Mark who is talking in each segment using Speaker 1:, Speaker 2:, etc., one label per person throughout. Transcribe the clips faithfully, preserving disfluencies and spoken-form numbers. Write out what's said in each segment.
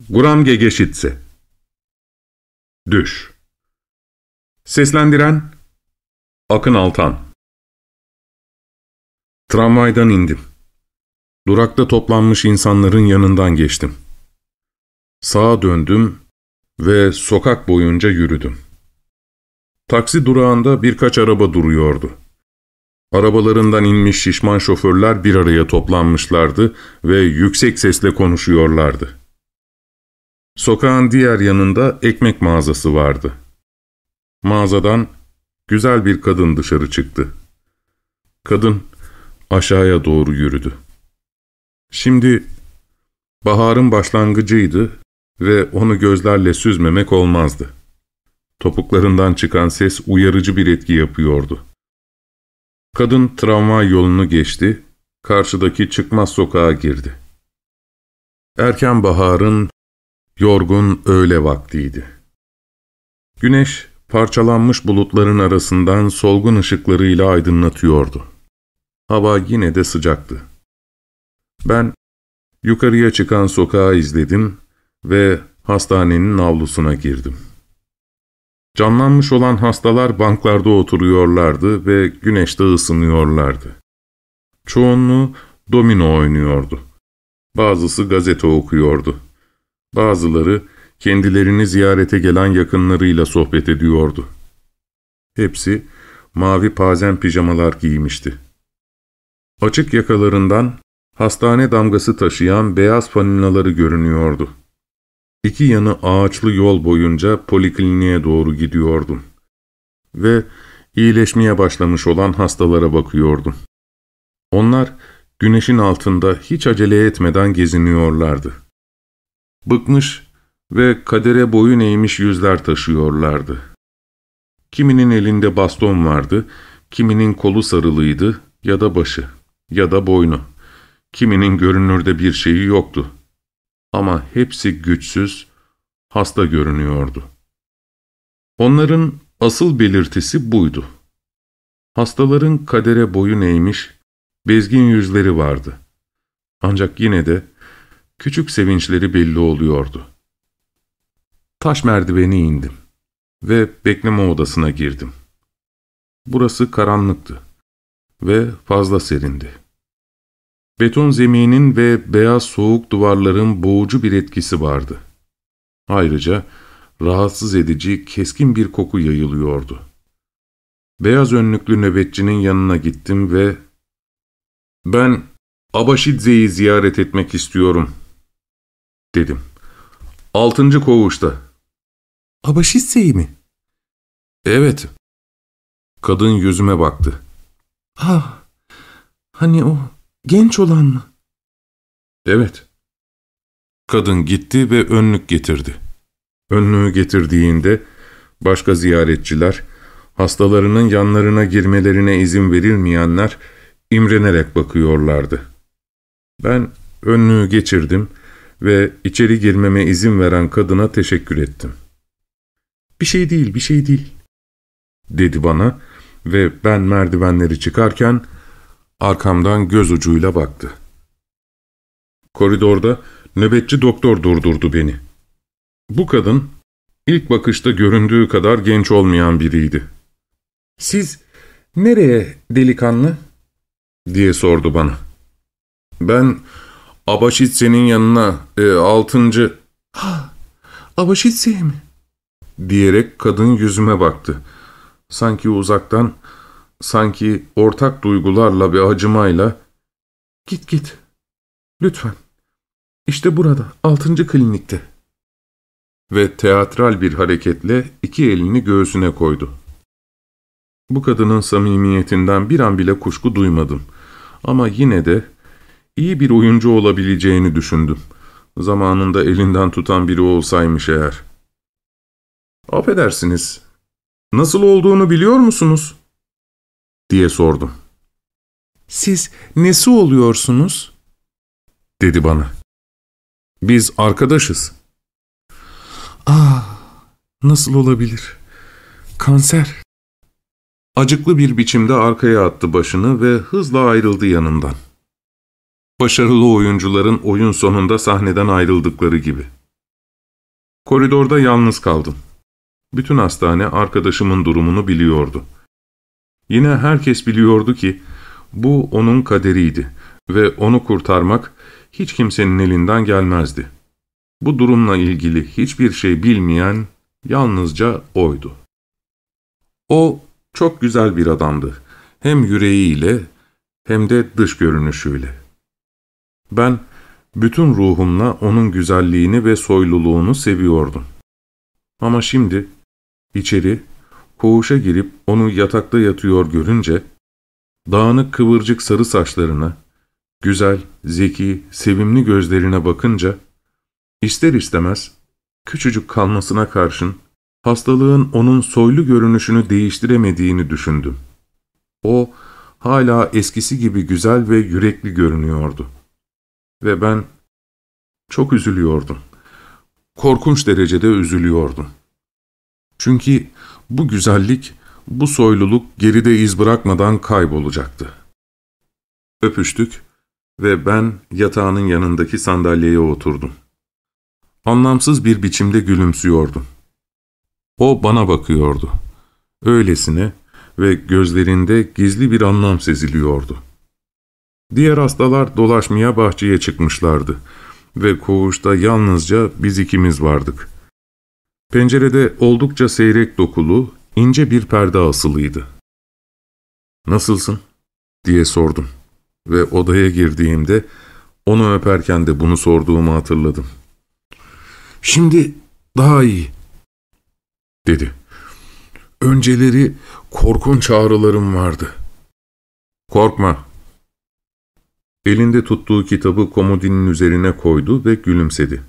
Speaker 1: Guram Gegeşitse. Düş. Seslendiren Akın Altan. Tramvaydan indim. Durakta toplanmış insanların yanından geçtim. Sağa döndüm ve sokak boyunca yürüdüm. Taksi durağında birkaç araba duruyordu. Arabalarından inmiş şişman şoförler bir araya toplanmışlardı ve yüksek sesle konuşuyorlardı. Sokağın diğer yanında ekmek mağazası vardı. Mağazadan güzel bir kadın dışarı çıktı. Kadın aşağıya doğru yürüdü. Şimdi baharın başlangıcıydı ve onu gözlerle süzmemek olmazdı. Topuklarından çıkan ses uyarıcı bir etki yapıyordu. Kadın tramvay yolunu geçti, karşıdaki çıkmaz sokağa girdi. Erken baharın yorgun öğle vaktiydi. Güneş parçalanmış bulutların arasından solgun ışıklarıyla aydınlatıyordu. Hava yine de sıcaktı. Ben yukarıya çıkan sokağı izledim ve hastanenin avlusuna girdim. Canlanmış olan hastalar banklarda oturuyorlardı ve güneşte ısınıyorlardı. Çoğunluğu domino oynuyordu. Bazısı gazete okuyordu. Bazıları kendilerini ziyarete gelen yakınlarıyla sohbet ediyordu. Hepsi mavi pazen pijamalar giymişti. Açık yakalarından hastane damgası taşıyan beyaz faninaları görünüyordu. İki yanı ağaçlı yol boyunca polikliniğe doğru gidiyordum. Ve iyileşmeye başlamış olan hastalara bakıyordum. Onlar güneşin altında hiç acele etmeden geziniyorlardı. Bıkmış ve kadere boyun eğmiş yüzler taşıyorlardı. Kiminin elinde baston vardı, kiminin kolu sarılıydı ya da başı ya da boynu. Kiminin görünürde bir şeyi yoktu. Ama hepsi güçsüz, hasta görünüyordu. Onların asıl belirtisi buydu. Hastaların kadere boyun eğmiş, bezgin yüzleri vardı. Ancak yine de küçük sevinçleri belli oluyordu. Taş merdiveni indim ve bekleme odasına girdim. Burası karanlıktı ve fazla serindi. Beton zeminin ve beyaz soğuk duvarların boğucu bir etkisi vardı. Ayrıca rahatsız edici, keskin bir koku yayılıyordu. Beyaz önlüklü nöbetçinin yanına gittim ve ''Ben Abaşidze'yi ziyaret etmek istiyorum.'' dedim. ''Altıncı koğuşta.''
Speaker 2: ''Abaşidze'yi mi?''
Speaker 1: ''Evet.'' Kadın yüzüme baktı.
Speaker 2: ''Ah, hani o genç olan mı?''
Speaker 1: ''Evet.'' Kadın gitti ve önlük getirdi. Önlüğü getirdiğinde başka ziyaretçiler, hastalarının yanlarına girmelerine izin verilmeyenler imrenerek bakıyorlardı. Ben önlüğü geçirdim ve içeri girmeme izin veren kadına teşekkür ettim. ''Bir şey değil, bir şey değil.'' dedi bana ve ben merdivenleri çıkarken arkamdan göz ucuyla baktı. Koridorda nöbetçi doktor durdurdu beni. Bu kadın ilk bakışta göründüğü kadar genç olmayan biriydi.
Speaker 2: ''Siz nereye delikanlı?''
Speaker 1: diye sordu bana. ''Ben Abaşidze'nin yanına e, altıncı...
Speaker 2: ''Ha, Abaşidze'ye mi?''
Speaker 1: diyerek kadın yüzüme baktı. Sanki uzaktan, sanki ortak duygularla ve acımayla
Speaker 2: ''Git git, lütfen. İşte burada, altıncı klinikte.''
Speaker 1: Ve teatral bir hareketle iki elini göğsüne koydu. Bu kadının samimiyetinden bir an bile kuşku duymadım. Ama yine de iyi bir oyuncu olabileceğini düşündüm. Zamanında elinden tutan biri olsaymış eğer. ''Affedersiniz, nasıl olduğunu biliyor musunuz?'' diye sordum.
Speaker 2: ''Siz nesi oluyorsunuz?''
Speaker 1: dedi bana. ''Biz arkadaşız.''
Speaker 2: ''Ah, nasıl olabilir? Kanser.''
Speaker 1: Acıklı bir biçimde arkaya attı başını ve hızla ayrıldı yanımdan. Başarılı oyuncuların oyun sonunda sahneden ayrıldıkları gibi. Koridorda yalnız kaldım. Bütün hastane arkadaşımın durumunu biliyordu. Yine herkes biliyordu ki bu onun kaderiydi ve onu kurtarmak hiç kimsenin elinden gelmezdi. Bu durumla ilgili hiçbir şey bilmeyen yalnızca oydu. O çok güzel bir adamdı. Hem yüreğiyle hem de dış görünüşüyle. Ben bütün ruhumla onun güzelliğini ve soyluluğunu seviyordum. Ama şimdi içeri, koğuşa girip onu yatakta yatıyor görünce, dağınık kıvırcık sarı saçlarına, güzel, zeki, sevimli gözlerine bakınca, ister istemez küçücük kalmasına karşın hastalığın onun soylu görünüşünü değiştiremediğini düşündüm. O hala eskisi gibi güzel ve yürekli görünüyordu. Ve ben çok üzülüyordum. Korkunç derecede üzülüyordum. Çünkü bu güzellik, bu soyluluk geride iz bırakmadan kaybolacaktı. Öpüştük ve ben yatağının yanındaki sandalyeye oturdum. Anlamsız bir biçimde gülümsüyordum. O bana bakıyordu. Öylesine ve gözlerinde gizli bir anlam seziliyordu. Diğer hastalar dolaşmaya bahçeye çıkmışlardı ve koğuşta yalnızca biz ikimiz vardık. Pencerede oldukça seyrek dokulu, ince bir perde asılıydı. "Nasılsın?" diye sordum ve odaya girdiğimde onu öperken de bunu sorduğumu hatırladım. "Şimdi daha iyi," dedi. "Önceleri korkunç ağrılarım vardı." "Korkma." Elinde tuttuğu kitabı komodinin üzerine koydu ve gülümsedi.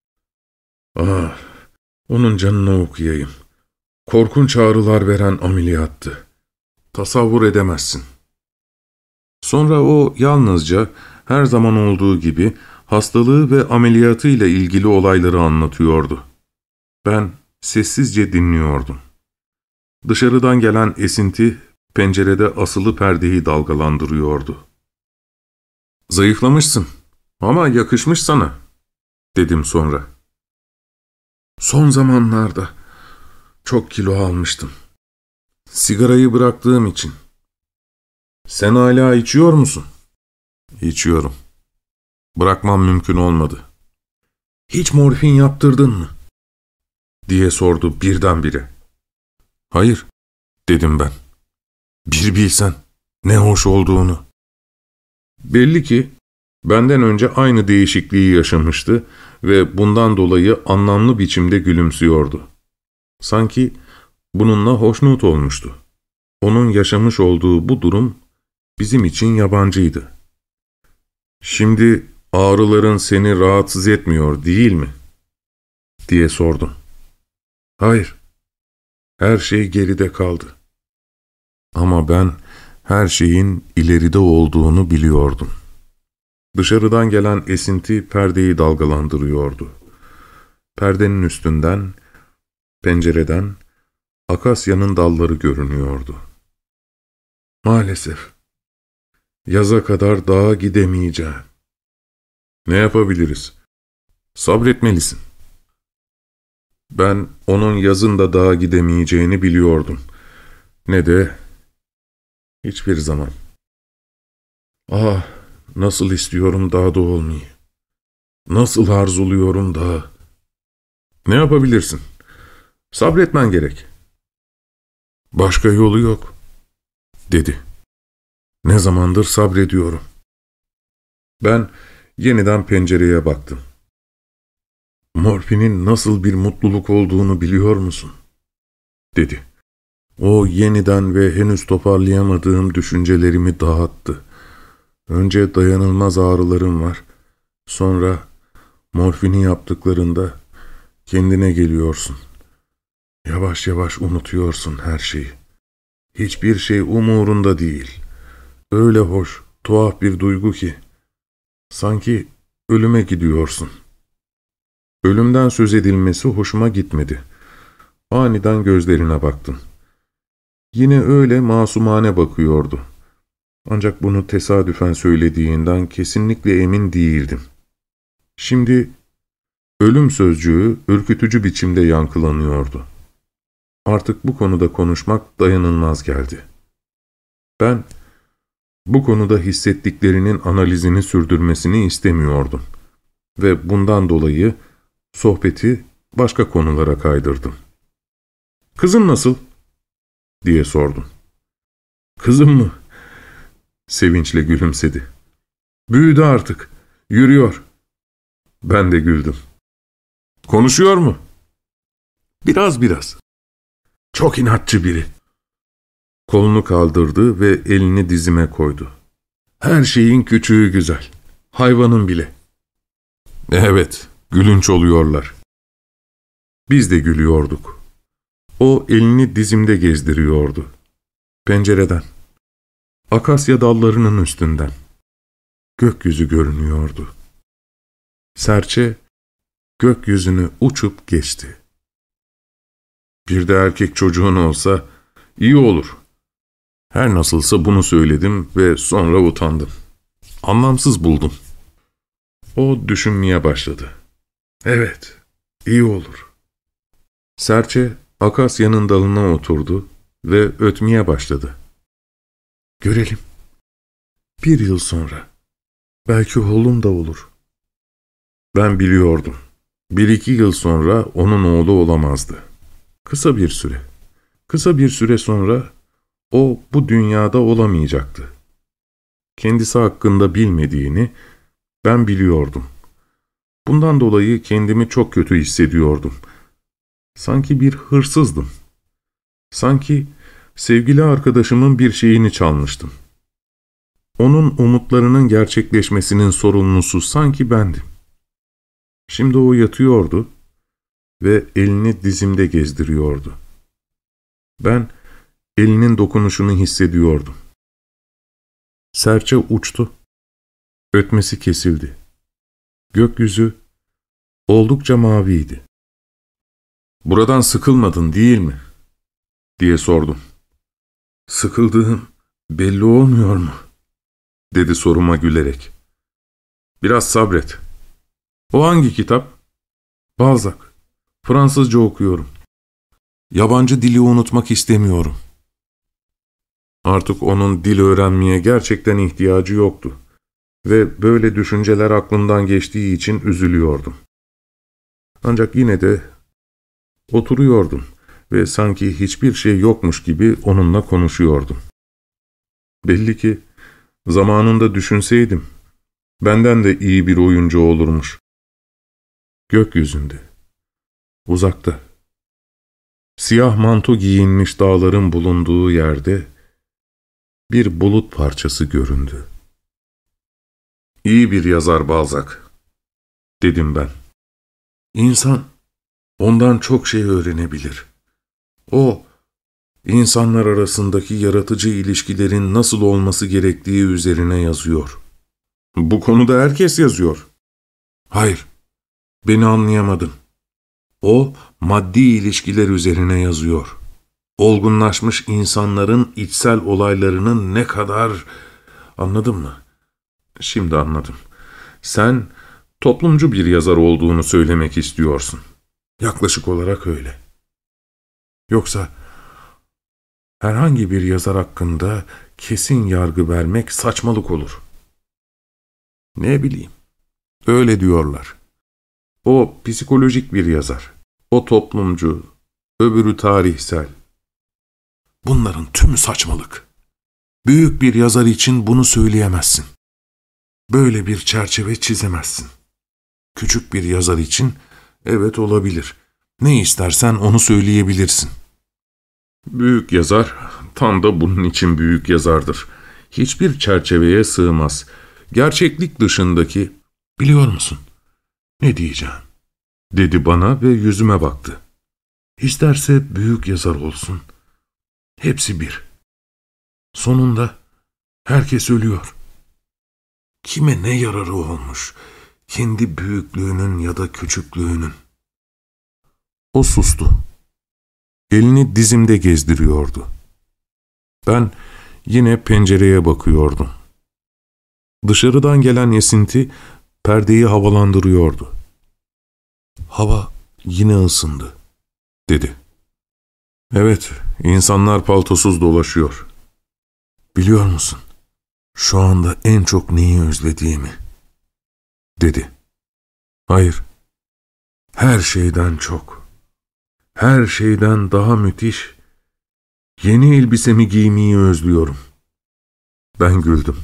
Speaker 1: "Ah, onun canına okuyayım. Korkunç ağrılar veren ameliyattı. Tasavvur edemezsin." Sonra o yalnızca her zaman olduğu gibi hastalığı ve ameliyatıyla ilgili olayları anlatıyordu. Ben sessizce dinliyordum. Dışarıdan gelen esinti pencerede asılı perdeyi dalgalandırıyordu. "Zayıflamışsın ama yakışmış sana," dedim sonra. "Son zamanlarda çok kilo almıştım. Sigarayı bıraktığım için." "Sen hala içiyor musun?" "İçiyorum. Bırakmam mümkün olmadı." "Hiç morfin yaptırdın mı?" diye sordu birdenbire. "Hayır," dedim ben. "Bir bilsen ne hoş olduğunu." Belli ki benden önce aynı değişikliği yaşamıştı ve bundan dolayı anlamlı biçimde gülümsüyordu. Sanki bununla hoşnut olmuştu. Onun yaşamış olduğu bu durum bizim için yabancıydı. "Şimdi ağrıların seni rahatsız etmiyor değil mi?" diye sordum. "Hayır, her şey geride kaldı." Ama ben her şeyin ileride olduğunu biliyordum. Dışarıdan gelen esinti perdeyi dalgalandırıyordu. Perdenin üstünden, pencereden, akasyanın dalları görünüyordu. "Maalesef, yaza kadar dağa gidemeyeceğim." "Ne yapabiliriz? Sabretmelisin." Ben onun yazın da dağa gidemeyeceğini biliyordum. Ne de hiçbir zaman. Ah, nasıl istiyorum dağda olmayı. Nasıl arzuluyorum dağı. "Ne yapabilirsin? Sabretmen gerek." "Başka yolu yok," dedi. "Ne zamandır sabrediyorum." Ben yeniden pencereye baktım. "Morfinin nasıl bir mutluluk olduğunu biliyor musun?" dedi. O yeniden ve henüz toparlayamadığım düşüncelerimi dağıttı. Önce dayanılmaz ağrılarım var. Sonra morfini yaptıklarında kendine geliyorsun. Yavaş yavaş unutuyorsun her şeyi. Hiçbir şey umurunda değil. Öyle hoş, tuhaf bir duygu ki. Sanki ölüme gidiyorsun. Ölümden söz edilmesi hoşuma gitmedi. Aniden gözlerine baktım. Yine öyle masumane bakıyordu. Ancak bunu tesadüfen söylediğinden kesinlikle emin değildim. Şimdi Ölüm sözcüğü ürkütücü biçimde yankılanıyordu. Artık bu konuda konuşmak dayanılmaz geldi. Ben bu konuda hissettiklerinin analizini sürdürmesini istemiyordum ve bundan dolayı sohbeti başka konulara kaydırdım. "Kızın nasıl?" diye sordum. "Kızım mı?" Sevinçle gülümsedi. "Büyüdü artık, yürüyor." Ben de güldüm. "Konuşuyor mu?" "Biraz biraz. Çok inatçı biri." Kolunu kaldırdı ve elini dizime koydu. "Her şeyin küçüğü güzel. Hayvanın bile." Evet, gülünç oluyorlar. Biz de gülüyorduk. O elini dizimde gezdiriyordu. Pencereden, akasya dallarının üstünden. Gökyüzü görünüyordu. Serçe, gökyüzünü uçup geçti. "Bir de erkek çocuğun olsa iyi olur." Her nasılsa bunu söyledim ve sonra utandım. Anlamsız buldum. O düşünmeye başladı. "Evet, iyi olur." Serçe, akasyanın dalına oturdu ve ötmeye başladı. "Görelim. Bir yıl sonra. Belki oğlum da olur." Ben biliyordum. Bir iki yıl sonra onun oğlu olamazdı. Kısa bir süre. Kısa bir süre sonra o bu dünyada olamayacaktı. Kendisi hakkında bilmediğini ben biliyordum. Bundan dolayı kendimi çok kötü hissediyordum. Sanki bir hırsızdım. Sanki sevgili arkadaşımın bir şeyini çalmıştım. Onun umutlarının gerçekleşmesinin sorumlusu sanki bendim. Şimdi o yatıyordu ve elini dizimde gezdiriyordu. Ben elinin dokunuşunu hissediyordum. Serçe uçtu. Ötmesi kesildi. Gökyüzü oldukça maviydi. "Buradan sıkılmadın değil mi?" diye sordum. "Sıkıldığım belli olmuyor mu?" dedi soruma gülerek. "Biraz sabret." "O hangi kitap?" "Balzac. Fransızca okuyorum. Yabancı dili unutmak istemiyorum." Artık onun dil öğrenmeye gerçekten ihtiyacı yoktu ve böyle düşünceler aklımdan geçtiği için üzülüyordum. Ancak yine de oturuyordum ve sanki hiçbir şey yokmuş gibi onunla konuşuyordum. Belli ki zamanında düşünseydim benden de iyi bir oyuncu olurmuş. Gökyüzünde, uzakta, siyah manto giyinmiş dağların bulunduğu yerde bir bulut parçası göründü. "İyi bir yazar Balzac," dedim ben. "İnsan ondan çok şey öğrenebilir. O, insanlar arasındaki yaratıcı ilişkilerin nasıl olması gerektiği üzerine yazıyor." "Bu konuda herkes yazıyor." "Hayır, beni anlayamadın. O, maddi ilişkiler üzerine yazıyor. Olgunlaşmış insanların içsel olaylarının ne kadar... Anladın mı?" "Şimdi anladım. Sen toplumcu bir yazar olduğunu söylemek istiyorsun." "Yaklaşık olarak öyle." "Yoksa herhangi bir yazar hakkında kesin yargı vermek saçmalık olur." "Ne bileyim, öyle diyorlar. O psikolojik bir yazar. O toplumcu, öbürü tarihsel." "Bunların tümü saçmalık. Büyük bir yazar için bunu söyleyemezsin. Böyle bir çerçeve çizemezsin. Küçük bir yazar için evet olabilir. Ne istersen onu söyleyebilirsin." "Büyük yazar tam da bunun için büyük yazardır. Hiçbir çerçeveye sığmaz. Gerçeklik dışındaki..." "Biliyor musun ne diyeceğim?" dedi bana ve yüzüme baktı. "İsterse büyük yazar olsun. Hepsi bir. Sonunda herkes ölüyor. Kime ne yararı olmuş, kendi büyüklüğünün ya da küçüklüğünün." O sustu. Elini dizimde gezdiriyordu. Ben yine pencereye bakıyordum. Dışarıdan gelen esinti perdeyi havalandırıyordu. Hava yine ısındı, dedi. Evet, insanlar paltosuz dolaşıyor. Biliyor musun, şu anda en çok neyi özlediğimi, dedi. Hayır, her şeyden çok, her şeyden daha müthiş, yeni elbisemi giymeyi özlüyorum. Ben güldüm.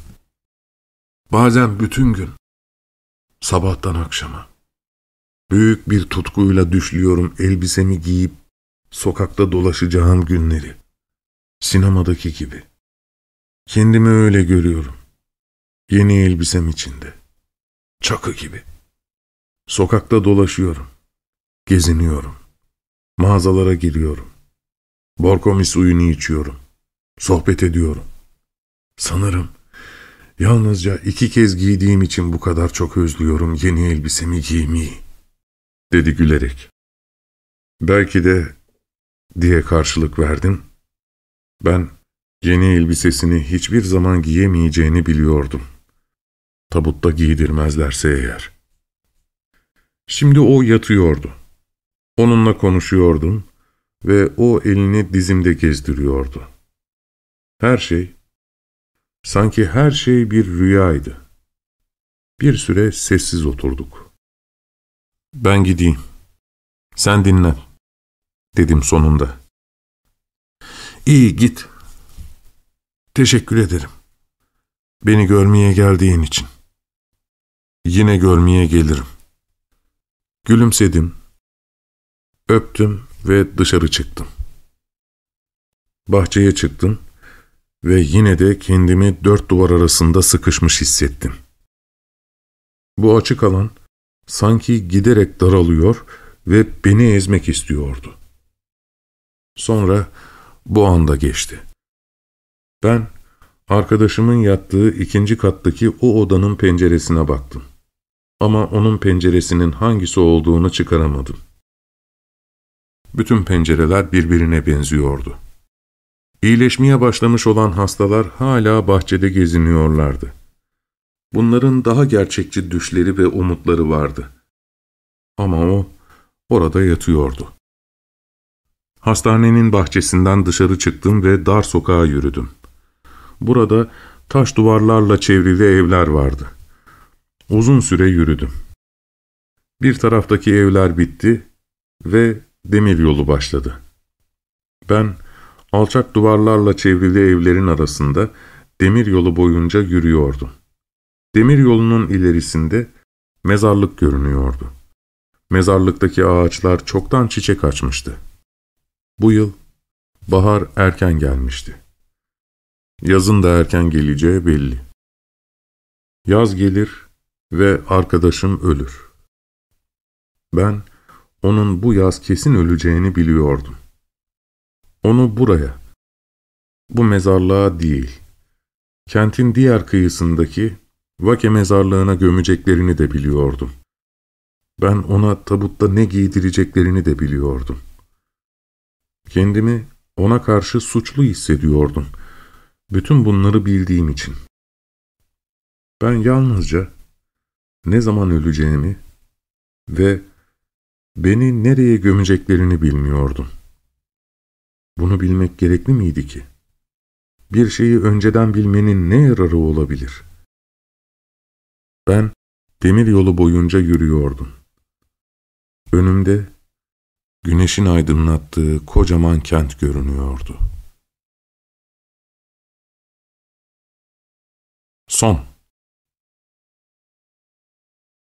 Speaker 1: Bazen bütün gün, sabahtan akşama, büyük bir tutkuyla düşlüyorum elbisemi giyip sokakta dolaşacağım günleri. Sinemadaki gibi. Kendimi öyle görüyorum. Yeni elbisem içinde. Çakı gibi. Sokakta dolaşıyorum. Geziniyorum. Mağazalara giriyorum. Borkomi suyunu içiyorum. Sohbet ediyorum. Sanırım yalnızca iki kez giydiğim için bu kadar çok özlüyorum yeni elbisemi giymeyi, dedi gülerek. Belki de, diye karşılık verdim. Ben yeni elbisesini hiçbir zaman giyemeyeceğini biliyordum. Tabutta giydirmezlerse eğer. Şimdi o yatıyordu. Onunla konuşuyordum ve o elini dizimde gezdiriyordu. Her şey, sanki her şey bir rüyaydı. Bir süre sessiz oturduk. Ben gideyim. Sen dinlen, dedim sonunda. İyi, git. Teşekkür ederim. Beni görmeye geldiğin için. Yine görmeye gelirim. Gülümsedim, öptüm ve dışarı çıktım. Bahçeye çıktım ve yine de kendimi dört duvar arasında sıkışmış hissettim. Bu açık alan sanki giderek daralıyor ve beni ezmek istiyordu. Sonra bu anda geçti. Ben arkadaşımın yattığı ikinci kattaki o odanın penceresine baktım. Ama onun penceresinin hangisi olduğunu çıkaramadım. Bütün pencereler birbirine benziyordu. İyileşmeye başlamış olan hastalar hala bahçede geziniyorlardı. Bunların daha gerçekçi düşleri ve umutları vardı. Ama o orada yatıyordu. Hastanenin bahçesinden dışarı çıktım ve dar sokağa yürüdüm. Burada taş duvarlarla çevrili evler vardı. Uzun süre yürüdüm. Bir taraftaki evler bitti ve demiryolu başladı. Ben alçak duvarlarla çevrili evlerin arasında demiryolu boyunca yürüyordum. Demiryolunun ilerisinde mezarlık görünüyordu. Mezarlıktaki ağaçlar çoktan çiçek açmıştı. Bu yıl bahar erken gelmişti. Yazın da erken geleceği belli. Yaz gelir ve arkadaşım ölür. Ben onun bu yaz kesin öleceğini biliyordum. Onu buraya, bu mezarlığa değil, kentin diğer kıyısındaki Vake mezarlığına gömeceklerini de biliyordum. Ben ona tabutta ne giydireceklerini de biliyordum. Kendimi ona karşı suçlu hissediyordum. Bütün bunları bildiğim için. Ben yalnızca ne zaman öleceğimi ve beni nereye gömeceklerini bilmiyordum. Bunu bilmek gerekli miydi ki? Bir şeyi önceden bilmenin ne yararı olabilir? Ben demiryolu boyunca yürüyordum. Önümde güneşin aydınlattığı kocaman kent görünüyordu. Son.